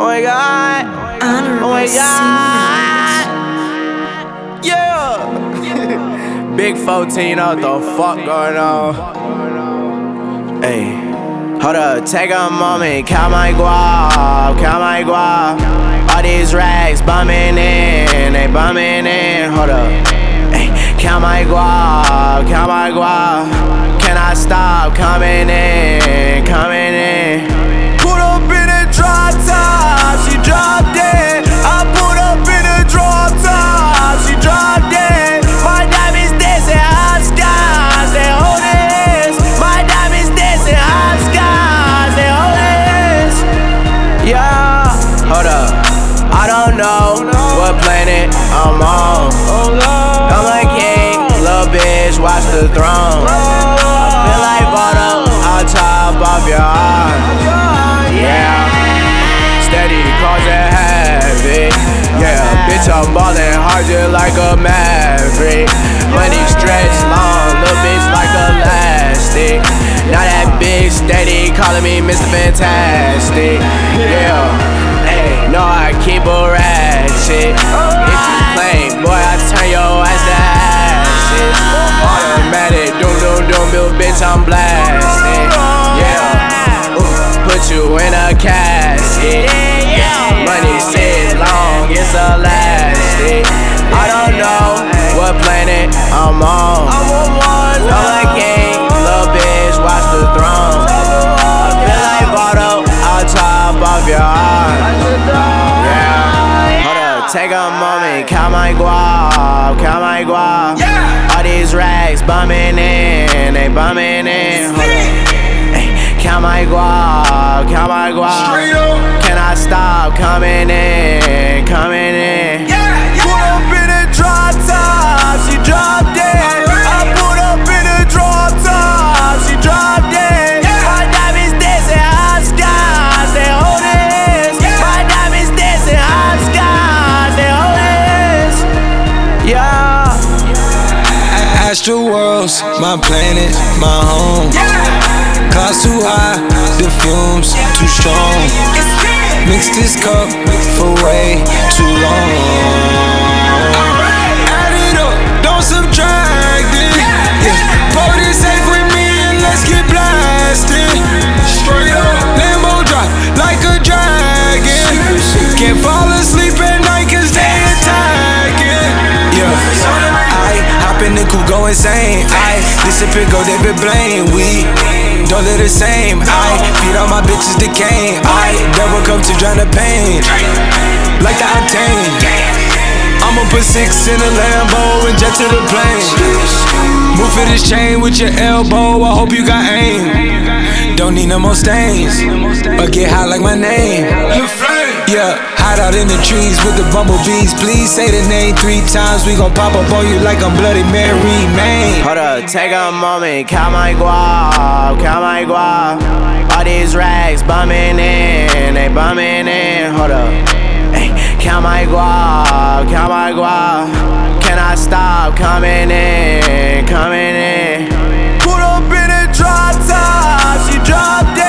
Oh my God. Oh my God. Yeah. Big 14, you know what the fuck going on? Hey, hold up, take a moment, count my guap, count my guap. All these racks bumming in, they bumming in. Hold up, hey, count my guap, count my guap. Can I stop coming in, coming in? Put up in a drop top, she dropped it. I put up in a drop top, she dropped it. My diamonds dancing high skies, they hold this. My diamonds dancing high skies, they hold this. Yeah, hold up, I don't know what planet I'm on. I'm a king, little bitch, watch the throne. I feel like Votto, I'll chop off your arm. Yeah, steady causing havoc. Yeah, bitch, I'm ballin' hard just like a maverick. Money stretched long, little bitch like elastic. Now that bitch steady calling me Mr. Fantastic. Yeah, hey, no, I keep a ratchet. If you play, boy, I turn your ass to ashes. Automatic, doom, doom, doom, little bitch, I'm blasting. Yeah, put you in a casket. Money sit long, it's elastic. I don't know what planet I'm on. I'm a king, little bitch, watch the throne. I feel like Votto, I'll chop off your arm. Yeah, hold up, take a moment, count my guap, count my guap. All these racks bumming in, they bumming in. Hold up, hey, count my guap, count my guap. Can I stop coming in, coming in? Put up in a drop top, she dropped it. I put up in a drop top, she dropped it. My diamonds dancing high skies, they hold this. My diamonds dancing high skies, they hold this. Yeah. Astral worlds, my planet, my home. Clouds too high, the fumes too strong. Mix this cup for way too long. Add it up, don't subtract it. Yeah. Roll this safe with me and let's get blasted. Straight up, Lambo drop like a dragon. Can't fall asleep at night cause they attacking. Yeah, I hop in the coupe, go insane. I disappear, go David Blaine. We don't live the same. I feed all my bitches decaying. I never come to drown the pain like the octane. I'ma put 6 in a Lambo and jet to the plane. Move for this chain with your elbow, I hope you got aim. Don't need no more stains, or get high like my name. Yeah, hide out in the trees with the bumblebees. Please say the name 3 times, we gon' pop up on you like I'm Bloody Mary, man. Hold up, take a moment, count my guap, count my guap. All these racks bumming in, they bumming in. Hold up, hey, count my guap, count my guap. Can I stop coming in, coming in? Put up in a drop top, she dropped it.